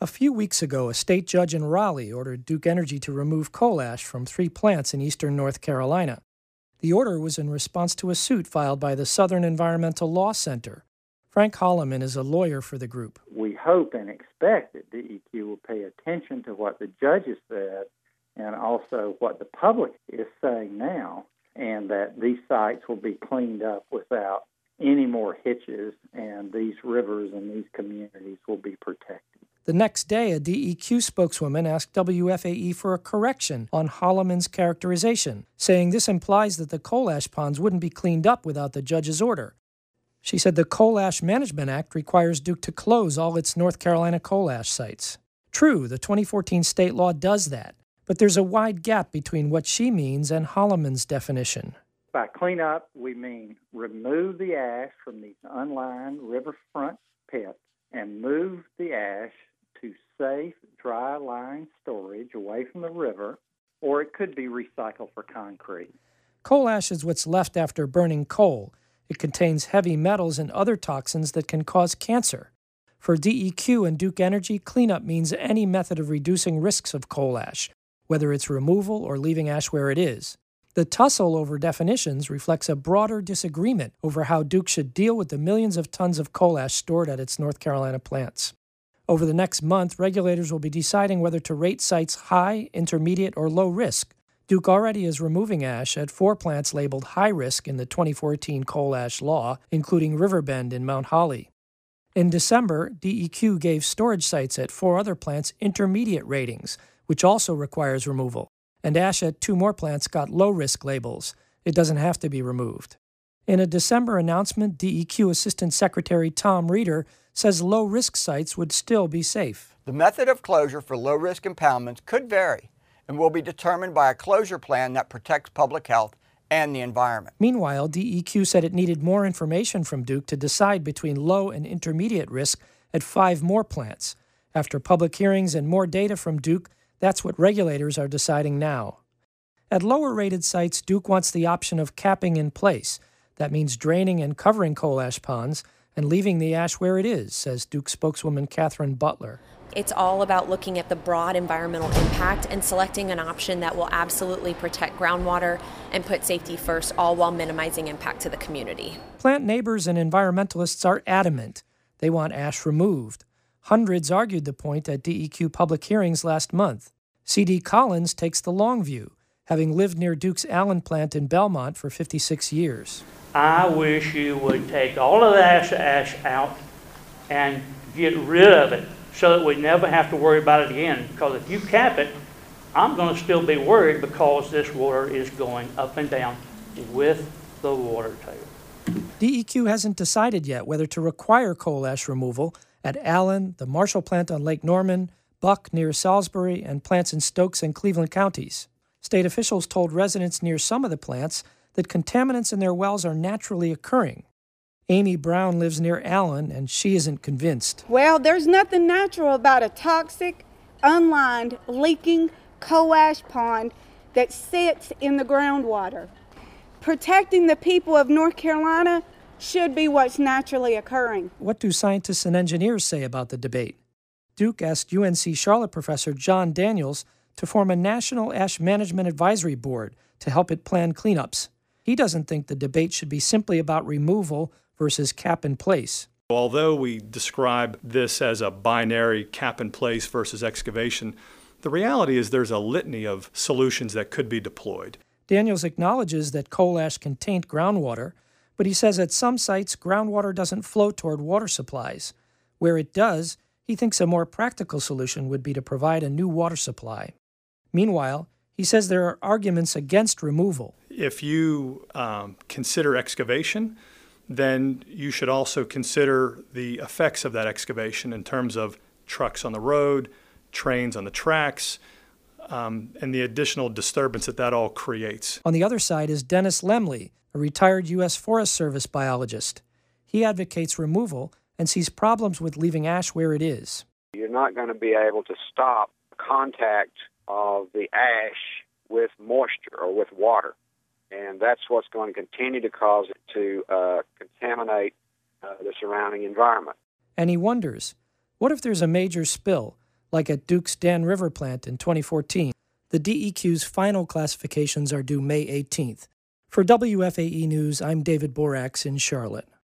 few weeks ago, a state judge in Raleigh ordered Duke Energy to remove coal ash from 3 plants in eastern North Carolina. The order was in response to a suit filed by the Southern Environmental Law Center. Frank Holloman is a lawyer for the group. We hope and expect that DEQ will pay attention to what the judges said and also what the public is saying now, and that these sites will be cleaned up without any more hitches, and these rivers and these communities will be protected. The next day, a DEQ spokeswoman asked WFAE for a correction on Holloman's characterization, saying this implies that the coal ash ponds wouldn't be cleaned up without the judge's order. She said the Coal Ash Management Act requires Duke to close all its North Carolina coal ash sites. True, the 2014 state law does that, but there's a wide gap between what she means and Holloman's definition. By clean up, we mean remove the ash from these unlined riverfront pits and move the ash to safe, dry-lined storage away from the river, or it could be recycled for concrete. Coal ash is what's left after burning coal. It contains heavy metals and other toxins that can cause cancer. For DEQ and Duke Energy, cleanup means any method of reducing risks of coal ash, whether it's removal or leaving ash where it is. The tussle over definitions reflects a broader disagreement over how Duke should deal with the millions of tons of coal ash stored at its North Carolina plants. Over the next month, regulators will be deciding whether to rate sites high, intermediate, or low risk. Duke already is removing ash at 4 plants labeled high risk in the 2014 coal ash law, including Riverbend in Mount Holly. In December, DEQ gave storage sites at 4 other plants intermediate ratings, which also requires removal. And ash at 2 more plants got low-risk labels. It doesn't have to be removed. In a December announcement, DEQ Assistant Secretary Tom Reeder says low-risk sites would still be safe. The method of closure for low-risk impoundments could vary and will be determined by a closure plan that protects public health and the environment. Meanwhile, DEQ said it needed more information from Duke to decide between low and intermediate risk at 5 more plants. After public hearings and more data from Duke, that's what regulators are deciding now. At lower-rated sites, Duke wants the option of capping in place. That means draining and covering coal ash ponds and leaving the ash where it is, says Duke spokeswoman Catherine Butler. It's all about looking at the broad environmental impact and selecting an option that will absolutely protect groundwater and put safety first, all while minimizing impact to the community. Plant neighbors and environmentalists are adamant. They want ash removed. Hundreds argued the point at DEQ public hearings last month. C.D. Collins takes the long view, having lived near Duke's Allen plant in Belmont for 56 years. I wish you would take all of that ash out and get rid of it so that we never have to worry about it again. Because if you cap it, I'm going to still be worried because this water is going up and down with the water table. DEQ hasn't decided yet whether to require coal ash removal at Allen, the Marshall plant on Lake Norman, Buck near Salisbury, and plants in Stokes and Cleveland counties. State officials told residents near some of the plants that contaminants in their wells are naturally occurring. Amy Brown lives near Allen, and she isn't convinced. Well, there's nothing natural about a toxic, unlined, leaking coal ash pond that sits in the groundwater. Protecting the people of North Carolina should be what's naturally occurring. What do scientists and engineers say about the debate? Duke asked UNC Charlotte professor John Daniels to form a National Ash Management Advisory Board to help it plan cleanups. He doesn't think the debate should be simply about removal versus cap in place. Although we describe this as a binary cap in place versus excavation, the reality is there's a litany of solutions that could be deployed. Daniels acknowledges that coal ash can taint groundwater, but he says at some sites groundwater doesn't flow toward water supplies. Where it does, he thinks a more practical solution would be to provide a new water supply. Meanwhile, he says there are arguments against removal. If you consider excavation, then you should also consider the effects of that excavation in terms of trucks on the road, trains on the tracks, and the additional disturbance that all creates. On the other side is Dennis Lemley, a retired U.S. Forest Service biologist. He advocates removal and sees problems with leaving ash where it is. You're not going to be able to stop contact of the ash with moisture or with water. And that's what's going to continue to cause it to contaminate the surrounding environment. And he wonders, what if there's a major spill? like at Duke's Dan River plant in 2014. The DEQ's final classifications are due May 18th. For WFAE News, I'm David Borax in Charlotte.